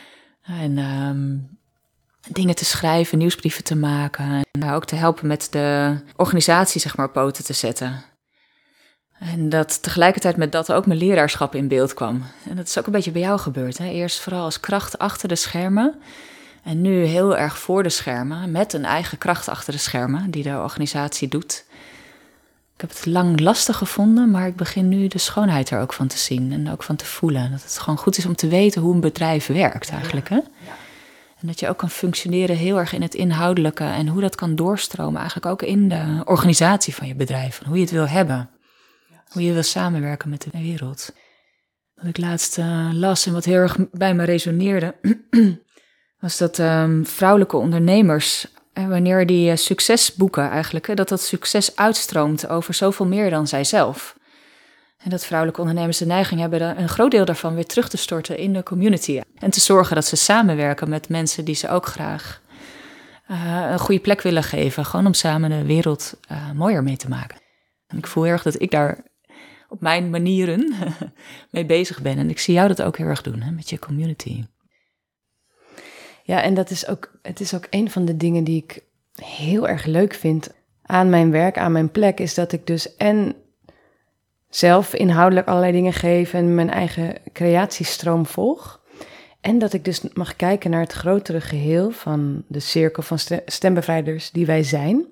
En dingen te schrijven, nieuwsbrieven te maken. En ook te helpen met de organisatie, zeg maar, op poten te zetten. En dat tegelijkertijd met dat ook mijn leraarschap in beeld kwam. En dat is ook een beetje bij jou gebeurd. Hè? Eerst vooral als kracht achter de schermen. En nu heel erg voor de schermen, met een eigen kracht achter de schermen, die de organisatie doet. Ik heb het lang lastig gevonden, maar ik begin nu de schoonheid er ook van te zien en ook van te voelen. Dat het gewoon goed is om te weten hoe een bedrijf werkt eigenlijk. Hè? Ja. En dat je ook kan functioneren heel erg in het inhoudelijke en hoe dat kan doorstromen eigenlijk ook in de organisatie van je bedrijf. Hoe je het wil hebben, hoe je wil samenwerken met de wereld. Wat ik laatst las en wat heel erg bij me resoneerde, was dat vrouwelijke ondernemers, wanneer die succes boeken eigenlijk, dat succes uitstroomt over zoveel meer dan zijzelf. En dat vrouwelijke ondernemers de neiging hebben een groot deel daarvan weer terug te storten in de community. En te zorgen dat ze samenwerken met mensen die ze ook graag een goede plek willen geven. Gewoon om samen de wereld mooier mee te maken. En ik voel heel erg dat ik daar op mijn manieren mee bezig ben. En ik zie jou dat ook heel erg doen, met je community. Ja, en het is ook een van de dingen die ik heel erg leuk vind aan mijn werk, aan mijn plek, is dat ik dus en zelf inhoudelijk allerlei dingen geef en mijn eigen creatiestroom volg. En dat ik dus mag kijken naar het grotere geheel van de cirkel van stembevrijders die wij zijn.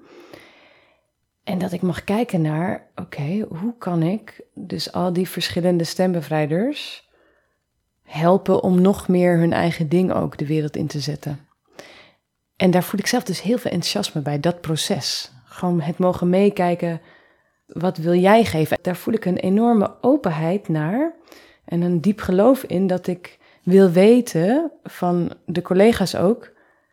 En dat ik mag kijken naar, oké, hoe kan ik dus al die verschillende stembevrijders helpen om nog meer hun eigen ding ook de wereld in te zetten. En daar voel ik zelf dus heel veel enthousiasme bij, dat proces. Gewoon het mogen meekijken, wat wil jij geven? Daar voel ik een enorme openheid naar en een diep geloof in dat ik wil weten van de collega's ook,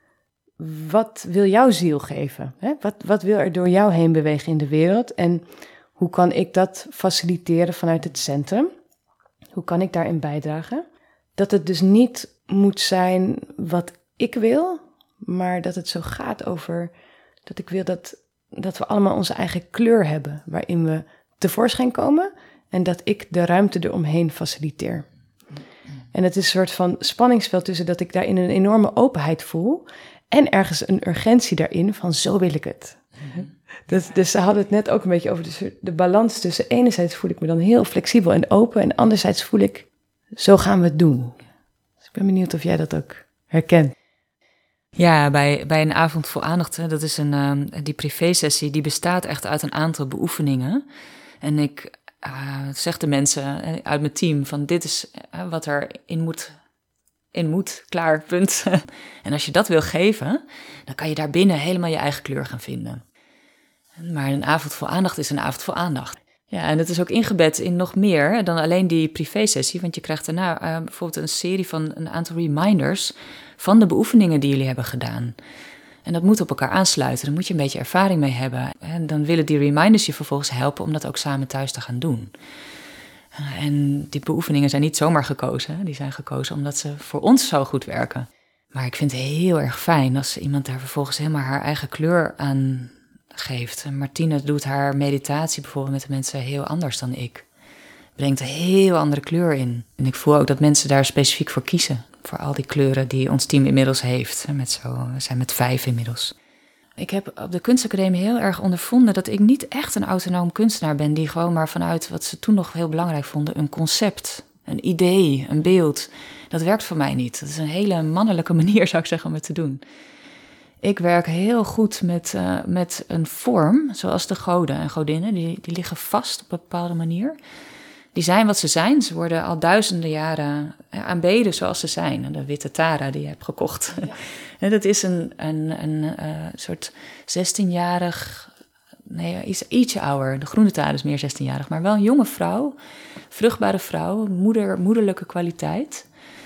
wat wil jouw ziel geven? Hè? Wat wil er door jou heen bewegen in de wereld? En hoe kan ik dat faciliteren vanuit het centrum? Hoe kan ik daarin bijdragen? Dat het dus niet moet zijn wat ik wil, maar dat het zo gaat over dat ik wil dat we allemaal onze eigen kleur hebben, waarin we tevoorschijn komen en dat ik de ruimte eromheen faciliteer. En het is een soort van spanningsveld tussen dat ik daarin een enorme openheid voel en ergens een urgentie daarin van zo wil ik het. Dus ze hadden het net ook een beetje over de balans tussen enerzijds voel ik me dan heel flexibel en open en anderzijds voel ik zo gaan we het doen. Dus ik ben benieuwd of jij dat ook herkent. Ja, bij een avond vol aandacht, dat is die privésessie, die bestaat echt uit een aantal beoefeningen. En ik zeg de mensen uit mijn team van dit is wat erin moet in moet, klaar, punt. En als je dat wil geven, dan kan je daarbinnen helemaal je eigen kleur gaan vinden. Maar een avond vol aandacht is een avond vol aandacht. Ja, en het is ook ingebed in nog meer dan alleen die privésessie. Want je krijgt daarna bijvoorbeeld een serie van een aantal reminders van de beoefeningen die jullie hebben gedaan. En dat moet op elkaar aansluiten. Daar moet je een beetje ervaring mee hebben. En dan willen die reminders je vervolgens helpen om dat ook samen thuis te gaan doen. En die beoefeningen zijn niet zomaar gekozen. Die zijn gekozen omdat ze voor ons zo goed werken. Maar ik vind het heel erg fijn als iemand daar vervolgens helemaal haar eigen kleur aan geeft. En Martine doet haar meditatie bijvoorbeeld met de mensen heel anders dan ik. Brengt een heel andere kleur in. En ik voel ook dat mensen daar specifiek voor kiezen. Voor al die kleuren die ons team inmiddels heeft. We zijn met 5 inmiddels. Ik heb op de kunstacademie heel erg ondervonden dat ik niet echt een autonoom kunstenaar ben die gewoon maar vanuit wat ze toen nog heel belangrijk vonden, een concept, een idee, een beeld. Dat werkt voor mij niet. Dat is een hele mannelijke manier, zou ik zeggen, om het te doen. Ik werk heel goed met een vorm, zoals de goden en godinnen. Die liggen vast op een bepaalde manier. Die zijn wat ze zijn. Ze worden al duizenden jaren aanbeden zoals ze zijn. En de witte Tara die je hebt gekocht. Ja. En dat is een soort 16-jarig... Nee, ietsje ouder. De groene Tara is meer 16-jarig. Maar wel een jonge vrouw. Vruchtbare vrouw. Moederlijke kwaliteit.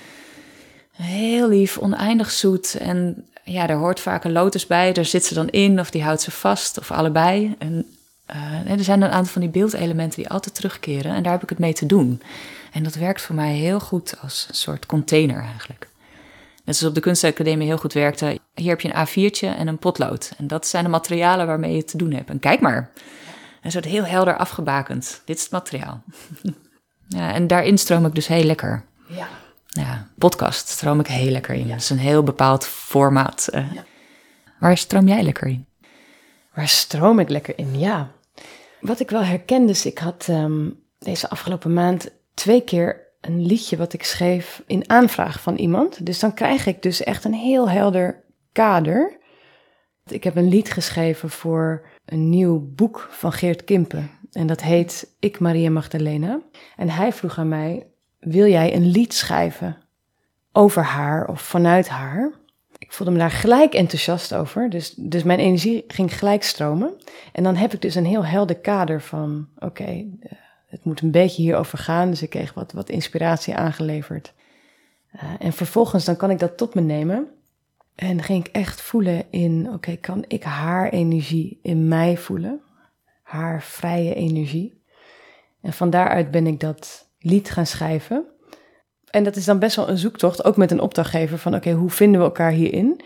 Heel lief, oneindig zoet. En ja, daar hoort vaak een lotus bij. Daar zit ze dan in of die houdt ze vast. Of allebei. En er zijn een aantal van die beeldelementen die altijd terugkeren. En daar heb ik het mee te doen. En dat werkt voor mij heel goed als een soort container eigenlijk. Net zoals op de kunstacademie heel goed werkte. Hier heb je een A4'tje en een potlood. En dat zijn de materialen waarmee je het te doen hebt. En kijk maar. Een soort heel helder afgebakend. Dit is het materiaal. Ja, en daarin stroom ik dus heel lekker. Ja. Ja, podcast stroom ik heel lekker in. Ja. Dat is een heel bepaald formaat. Ja. Waar stroom jij lekker in? Waar stroom ik lekker in? Ja. Wat ik wel herken, dus ik had deze afgelopen maand 2 keer een liedje wat ik schreef in aanvraag van iemand. Dus dan krijg ik dus echt een heel helder kader. Ik heb een lied geschreven voor een nieuw boek van Geert Kimpen. En dat heet Ik, Maria Magdalena. En hij vroeg aan mij, wil jij een lied schrijven over haar of vanuit haar? Ik voelde me daar gelijk enthousiast over. Dus mijn energie ging gelijk stromen. En dan heb ik dus een heel helder kader van, oké, het moet een beetje hierover gaan. Dus ik kreeg wat inspiratie aangeleverd. En vervolgens dan kan ik dat tot me nemen. En dan ging ik echt voelen in, oké, kan ik haar energie in mij voelen? Haar vrije energie. En van daaruit ben ik dat lied gaan schrijven. En dat is dan best wel een zoektocht, ook met een opdrachtgever van oké, hoe vinden we elkaar hierin?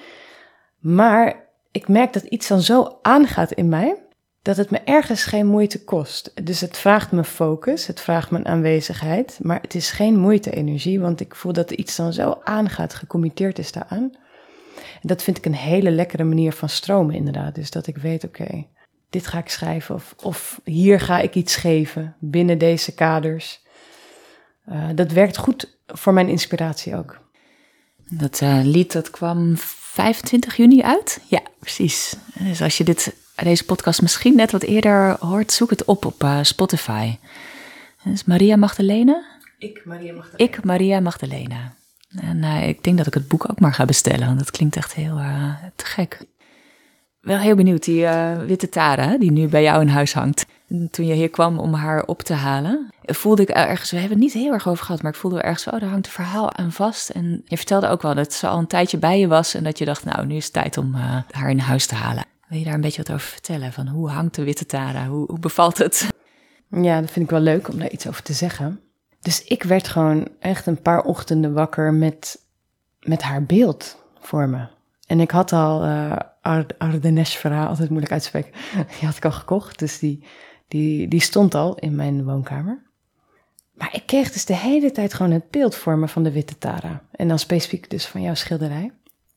Maar ik merk dat iets dan zo aangaat in mij, dat het me ergens geen moeite kost. Dus het vraagt me focus, het vraagt me aanwezigheid, maar het is geen moeite-energie, want ik voel dat er iets dan zo aangaat, gecommitteerd is daaraan. En dat vind ik een hele lekkere manier van stromen inderdaad. Dus dat ik weet, oké, dit ga ik schrijven of hier ga ik iets geven binnen deze kaders. Dat werkt goed voor mijn inspiratie ook. Dat lied dat kwam 25 juni uit? Ja, precies. Dus als je deze podcast misschien net wat eerder hoort, zoek het op Spotify. Dat is Maria Magdalena? Ik, Maria Magdalena. Ik, Maria Magdalena. En ik denk dat ik het boek ook maar ga bestellen, want dat klinkt echt heel te gek. Wel heel benieuwd, die witte Tara, die nu bij jou in huis hangt. Toen je hier kwam om haar op te halen, voelde ik ergens, we hebben het niet heel erg over gehad, maar ik voelde ergens, daar hangt een verhaal aan vast. En je vertelde ook wel dat ze al een tijdje bij je was en dat je dacht, nou, nu is het tijd om haar in huis te halen. Wil je daar een beetje wat over vertellen? Van hoe hangt de witte Tara? Hoe bevalt het? Ja, dat vind ik wel leuk om daar iets over te zeggen. Dus ik werd gewoon echt een paar ochtenden wakker met haar beeld voor me. En ik had al Ardenes-verhaal, altijd moeilijk uitspreken, die had ik al gekocht. Dus die stond al in mijn woonkamer. Maar ik kreeg dus de hele tijd gewoon het beeld voor me van de witte Tara. En dan specifiek dus van jouw schilderij.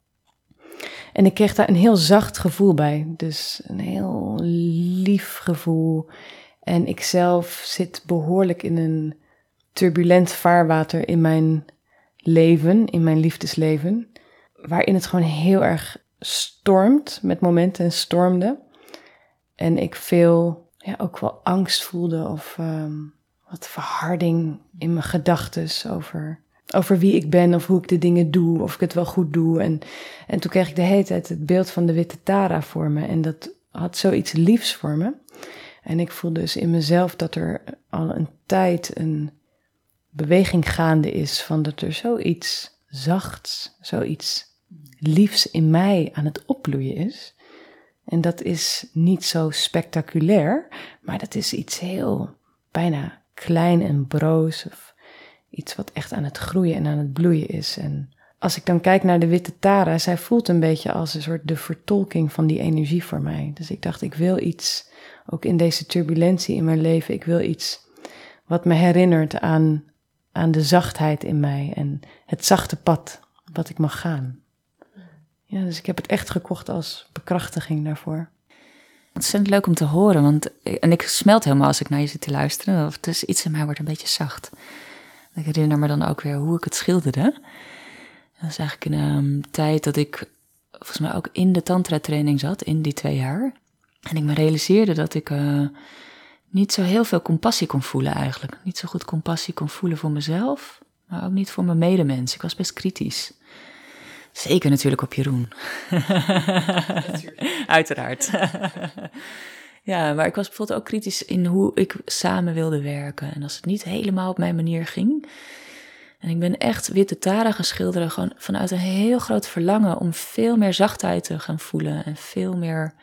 En ik kreeg daar een heel zacht gevoel bij. Dus een heel lief gevoel. En ik zelf zit behoorlijk in een turbulent vaarwater in mijn leven, in mijn liefdesleven. Waarin het gewoon heel erg stormt, met momenten en stormde. En ik veel, ook wel angst voelde of wat verharding in mijn gedachtes over over wie ik ben of hoe ik de dingen doe, of ik het wel goed doe. En toen kreeg ik de hele tijd het beeld van de witte Tara voor me. En dat had zoiets liefs voor me. En ik voel dus in mezelf dat er al een tijd een beweging gaande is van dat er zoiets zachts, zoiets liefs in mij aan het opbloeien is. En dat is niet zo spectaculair, maar dat is iets heel bijna klein en broos of iets wat echt aan het groeien en aan het bloeien is. En als ik dan kijk naar de witte Tara, zij voelt een beetje als een soort de vertolking van die energie voor mij. Dus ik dacht, ik wil iets, ook in deze turbulentie in mijn leven, ik wil iets wat me herinnert aan de zachtheid in mij en het zachte pad wat ik mag gaan. Ja, dus ik heb het echt gekocht als bekrachtiging daarvoor. Ontzettend leuk om te horen, en ik smelt helemaal als ik naar je zit te luisteren. Of dus iets in mij wordt een beetje zacht. Ik herinner me dan ook weer hoe ik het schilderde. Dat is eigenlijk in een tijd dat ik volgens mij ook in de tantra training zat, in die 2 jaar. En ik me realiseerde dat ik niet zo heel veel compassie kon voelen eigenlijk. Niet zo goed compassie kon voelen voor mezelf, maar ook niet voor mijn medemens. Ik was best kritisch. Zeker natuurlijk op Jeroen. Uiteraard. Ja, maar ik was bijvoorbeeld ook kritisch in hoe ik samen wilde werken. En als het niet helemaal op mijn manier ging. En ik ben echt witte Tara gaan schilderen gewoon vanuit een heel groot verlangen om veel meer zachtheid te gaan voelen. En veel meer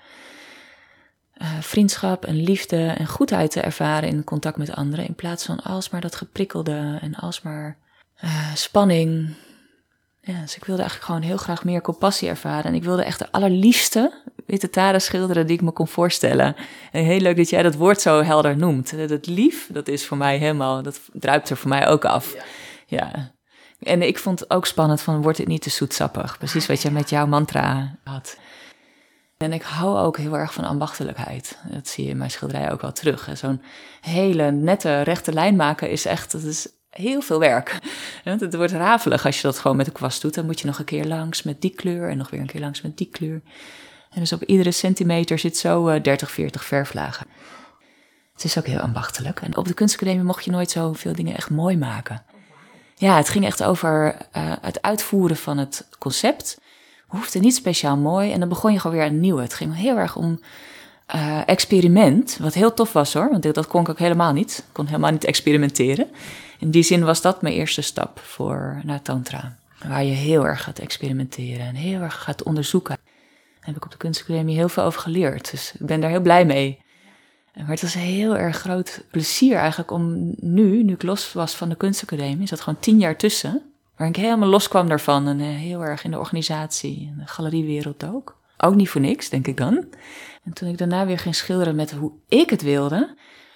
vriendschap en liefde en goedheid te ervaren in contact met anderen. In plaats van alsmaar dat geprikkelde en alsmaar spanning. Ja, dus ik wilde eigenlijk gewoon heel graag meer compassie ervaren. En ik wilde echt de allerliefste witte Tara schilderen die ik me kon voorstellen. En heel leuk dat jij dat woord zo helder noemt. Dat lief, dat is voor mij helemaal, dat druipt er voor mij ook af. Ja. En ik vond het ook spannend van, wordt het niet te zoetsappig? Precies wat je met jouw mantra had. En ik hou ook heel erg van ambachtelijkheid. Dat zie je in mijn schilderij ook wel terug. Zo'n hele nette rechte lijn maken is echt, dat is heel veel werk. Want het wordt rafelig als je dat gewoon met een kwast doet. Dan moet je nog een keer langs met die kleur en nog weer een keer langs met die kleur. En dus op iedere centimeter zit zo 30, 40 verflagen. Het is ook heel ambachtelijk. En op de kunstacademie mocht je nooit zoveel dingen echt mooi maken. Ja, het ging echt over het uitvoeren van het concept. Hoefde niet speciaal mooi. En dan begon je gewoon weer een nieuwe. Het ging heel erg om experiment. Wat heel tof was hoor. Want dat kon ik ook helemaal niet. Ik kon helemaal niet experimenteren. In die zin was dat mijn eerste stap naar tantra. Waar je heel erg gaat experimenteren en heel erg gaat onderzoeken. Daar heb ik op de kunstacademie heel veel over geleerd. Dus ik ben daar heel blij mee. Maar het was een heel erg groot plezier eigenlijk om nu ik los was van de kunstacademie, zat gewoon 10 jaar tussen, waar ik helemaal los kwam daarvan en heel erg in de organisatie en de galeriewereld ook. Ook niet voor niks, denk ik dan. En toen ik daarna weer ging schilderen met hoe ik het wilde,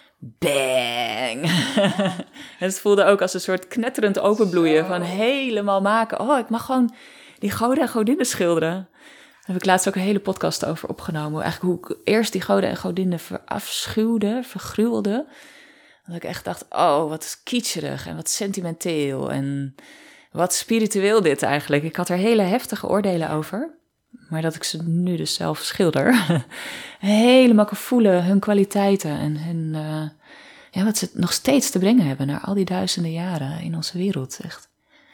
bang! Het voelde ook als een soort knetterend openbloeien van helemaal maken. Oh, ik mag gewoon die goden en godinnen schilderen. Daar heb ik laatst ook een hele podcast over opgenomen. Eigenlijk hoe ik eerst die goden en godinnen vergruwelde. Dat ik echt dacht, oh, wat kitscherig en wat sentimenteel en wat spiritueel dit eigenlijk. Ik had er hele heftige oordelen over. Maar dat ik ze nu dus zelf schilder. Helemaal kan voelen hun kwaliteiten en hun, wat ze nog steeds te brengen hebben na al die duizenden jaren in onze wereld. Echt.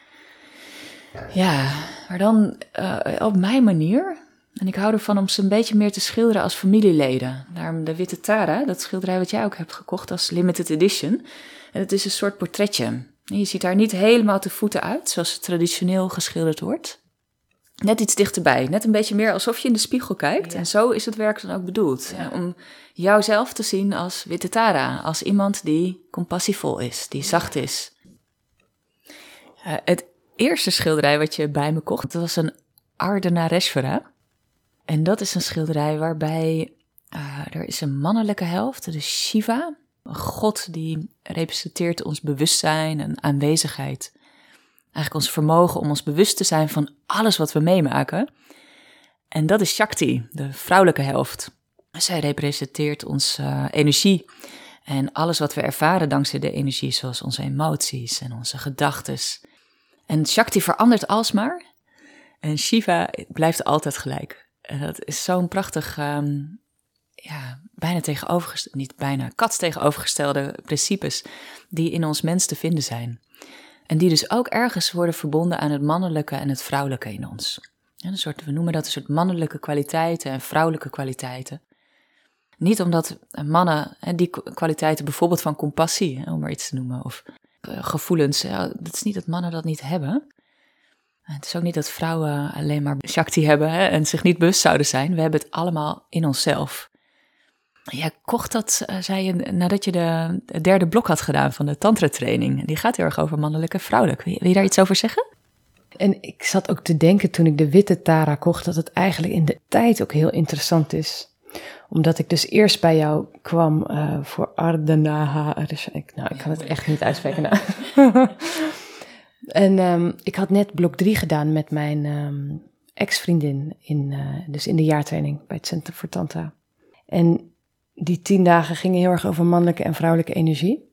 Ja, maar dan op mijn manier. En ik hou ervan om ze een beetje meer te schilderen als familieleden. Daarom de witte Tara, dat schilderij wat jij ook hebt gekocht als limited edition. En het is een soort portretje. En je ziet daar niet helemaal te voeten uit, zoals het traditioneel geschilderd wordt. Net iets dichterbij, net een beetje meer alsof je in de spiegel kijkt. Ja. En zo is het werk dan ook bedoeld. Ja. Om jouzelf te zien als witte Tara, als iemand die compassievol is, die zacht is. Het eerste schilderij wat je bij me kocht, dat was een Ardhanareshvara. En dat is een schilderij waarbij er is een mannelijke helft, de Shiva. Een god die representeert ons bewustzijn en aanwezigheid. Eigenlijk ons vermogen om ons bewust te zijn van alles wat we meemaken. En dat is Shakti, de vrouwelijke helft. Zij representeert onze energie en alles wat we ervaren dankzij de energie, zoals onze emoties en onze gedachtes. En Shakti verandert alsmaar en Shiva blijft altijd gelijk. En dat is zo'n prachtig, bijna tegenovergestelde, niet bijna, kat tegenovergestelde principes die in ons mens te vinden zijn. En die dus ook ergens worden verbonden aan het mannelijke en het vrouwelijke in ons. We noemen dat een soort mannelijke kwaliteiten en vrouwelijke kwaliteiten. Niet omdat mannen die kwaliteiten, bijvoorbeeld van compassie, om maar iets te noemen, of gevoelens, dat is niet dat mannen dat niet hebben. Het is ook niet dat vrouwen alleen maar Shakti hebben en zich niet bewust zouden zijn. We hebben het allemaal in onszelf. Jij kocht dat, zei je, nadat je de derde blok had gedaan van de tantra-training. Die gaat heel erg over mannelijk en vrouwelijk. Wil je daar iets over zeggen? En ik zat ook te denken toen ik de witte Tara kocht, dat het eigenlijk in de tijd ook heel interessant is. Omdat ik dus eerst bij jou kwam voor Ardhana. Ik kan het echt niet uitspreken. Nou. En ik had net blok 3 gedaan met mijn ex-vriendin, dus in de jaartraining bij het Centrum voor Tantra. En die 10 dagen gingen heel erg over mannelijke en vrouwelijke energie.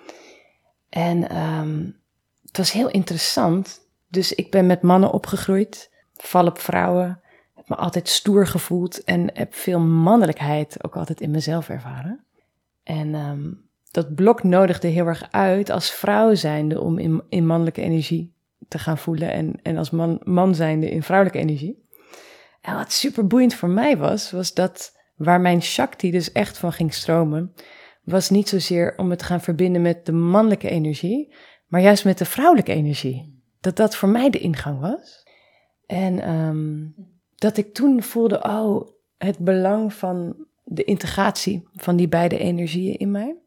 En het was heel interessant. Dus ik ben met mannen opgegroeid, val op vrouwen, heb me altijd stoer gevoeld en heb veel mannelijkheid ook altijd in mezelf ervaren. En dat blok nodigde heel erg uit als vrouw zijnde om in mannelijke energie te gaan voelen en als man zijnde in vrouwelijke energie. En wat super boeiend voor mij was dat waar mijn Shakti dus echt van ging stromen, was niet zozeer om het te gaan verbinden met de mannelijke energie, maar juist met de vrouwelijke energie. Dat voor mij de ingang was. En dat ik toen voelde, het belang van de integratie van die beide energieën in mij.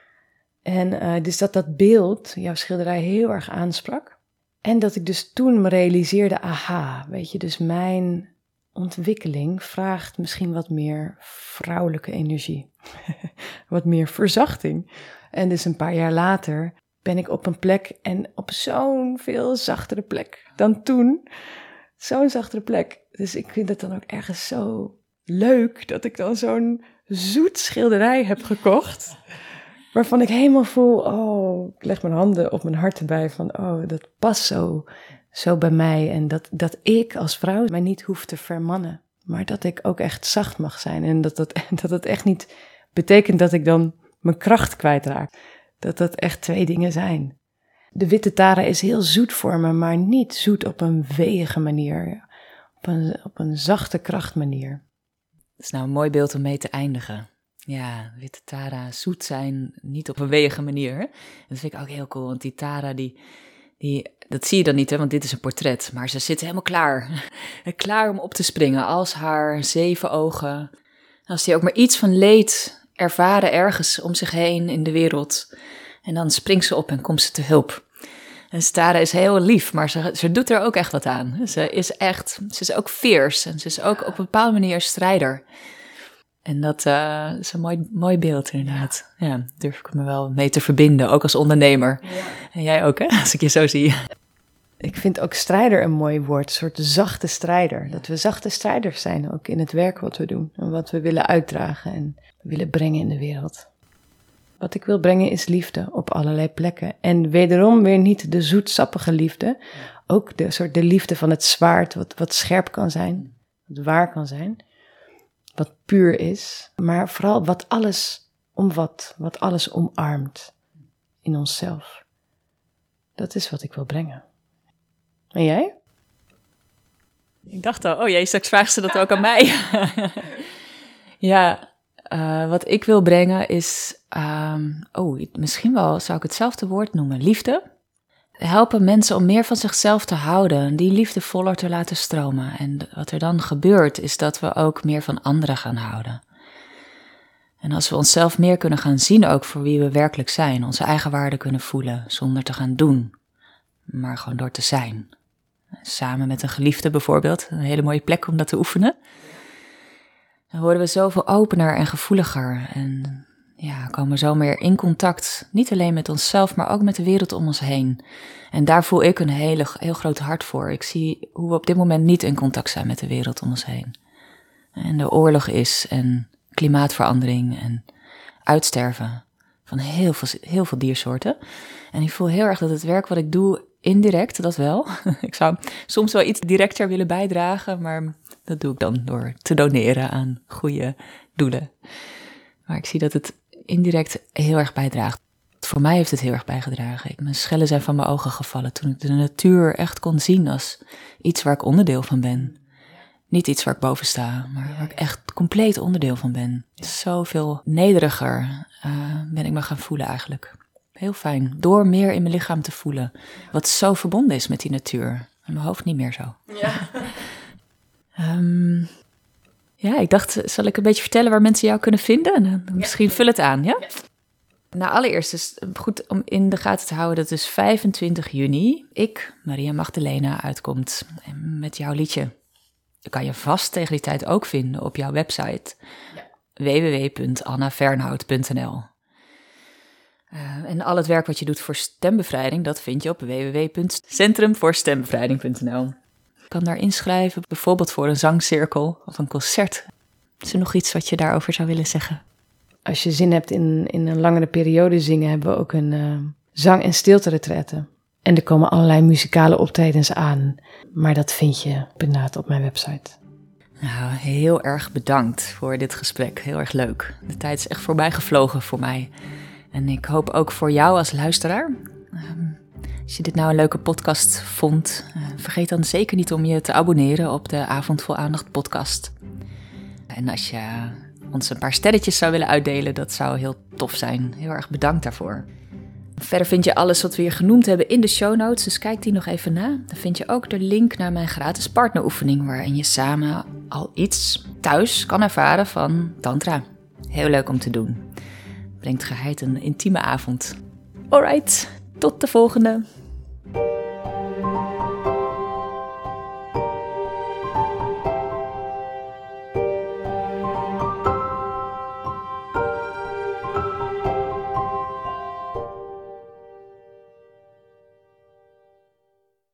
En dus dat beeld, jouw schilderij, heel erg aansprak. En dat ik dus toen me realiseerde, weet je, dus mijn ontwikkeling vraagt misschien wat meer vrouwelijke energie. Wat meer verzachting. En dus een paar jaar later ben ik op een plek en op zo'n veel zachtere plek dan toen. Zo'n zachtere plek. Dus ik vind het dan ook ergens zo leuk dat ik dan zo'n zoet schilderij heb gekocht. Waarvan ik helemaal voel, ik leg mijn handen op mijn hart erbij van, dat past zo bij mij. En dat ik als vrouw mij niet hoef te vermannen. Maar dat ik ook echt zacht mag zijn. En dat het echt niet betekent dat ik dan mijn kracht kwijtraak. Dat echt 2 dingen zijn. De witte Tara is heel zoet voor me, maar niet zoet op een weeige manier. Op een zachte krachtmanier. Dat is nou een mooi beeld om mee te eindigen. Ja, witte Tara, zoet zijn, niet op een weeige manier. Dat vind ik ook heel cool, want die Tara, dat zie je dan niet, hè, want dit is een portret. Maar ze zit helemaal klaar. Klaar om op te springen, als haar 7 ogen. Als die ook maar iets van leed ervaren ergens om zich heen in de wereld. En dan springt ze op en komt ze te hulp. En Tara is heel lief, maar ze doet er ook echt wat aan. Ze is ook fierce en ze is ook op een bepaalde manier strijder. En dat is een mooi beeld inderdaad. Ja, durf ik me wel mee te verbinden, ook als ondernemer. Ja. En jij ook, hè, als ik je zo zie. Ik vind ook strijder een mooi woord, een soort zachte strijder. Dat we zachte strijders zijn, ook in het werk wat we doen. En wat we willen uitdragen en willen brengen in de wereld. Wat ik wil brengen is liefde op allerlei plekken. En wederom weer niet de zoetsappige liefde. Ook de liefde van het zwaard, wat scherp kan zijn, wat waar kan zijn. Wat puur is, maar vooral wat alles omvat, wat alles omarmt in onszelf. Dat is wat ik wil brengen. En jij? Ik dacht al, jij straks vraagt ze dat ook aan mij. Ja, wat ik wil brengen is, misschien wel zou ik hetzelfde woord noemen, liefde. Helpen mensen om meer van zichzelf te houden, die liefde voller te laten stromen. En wat er dan gebeurt, is dat we ook meer van anderen gaan houden. En als we onszelf meer kunnen gaan zien ook voor wie we werkelijk zijn, onze eigen waarde kunnen voelen, zonder te gaan doen, maar gewoon door te zijn. Samen met een geliefde bijvoorbeeld, een hele mooie plek om dat te oefenen. Dan worden we zoveel opener en gevoeliger en komen we zo meer in contact, niet alleen met onszelf, maar ook met de wereld om ons heen. En daar voel ik een heel groot hart voor. Ik zie hoe we op dit moment niet in contact zijn met de wereld om ons heen. En de oorlog is en klimaatverandering en uitsterven van heel veel diersoorten. En ik voel heel erg dat het werk wat ik doe, indirect, dat wel. Ik zou soms wel iets directer willen bijdragen, maar dat doe ik dan door te doneren aan goede doelen. Maar ik zie dat het indirect heel erg bijdraagt. voor mij heeft het heel erg bijgedragen. Mijn schellen zijn van mijn ogen gevallen toen ik de natuur echt kon zien als iets waar ik onderdeel van ben. Niet iets waar ik boven sta, maar waar ik echt compleet onderdeel van ben. Zoveel nederiger ben ik me gaan voelen eigenlijk. Heel fijn, door meer in mijn lichaam te voelen. Wat zo verbonden is met die natuur. En mijn hoofd niet meer zo. Ja. Ik dacht, zal ik een beetje vertellen waar mensen jou kunnen vinden? En misschien vul het aan, ja? Nou, allereerst is het goed om in de gaten te houden dat dus 25 juni ik, Maria Magdalena, uitkomt met jouw liedje. Dat kan je vast tegen die tijd ook vinden op jouw website. www.annavernhout.nl. En al het werk wat je doet voor stembevrijding, dat vind je op www.centrumvoorstembevrijding.nl. Je kan daar inschrijven, bijvoorbeeld voor een zangcirkel of een concert. Is er nog iets wat je daarover zou willen zeggen? Als je zin hebt in een langere periode zingen, hebben we ook een zang- en stilte-retraite. En er komen allerlei muzikale optredens aan. Maar dat vind je inderdaad op mijn website. Nou, heel erg bedankt voor dit gesprek. Heel erg leuk. De tijd is echt voorbij gevlogen voor mij. En ik hoop ook voor jou als luisteraar. Als je dit nou een leuke podcast vond, vergeet dan zeker niet om je te abonneren op de Avond Vol Aandacht podcast. En als je ons een paar sterretjes zou willen uitdelen, dat zou heel tof zijn. Heel erg bedankt daarvoor. Verder vind je alles wat we hier genoemd hebben in de show notes, dus kijk die nog even na. Dan vind je ook de link naar mijn gratis partneroefening, waarin je samen al iets thuis kan ervaren van tantra. Heel leuk om te doen. Brengt geheid een intieme avond. Alright, tot de volgende.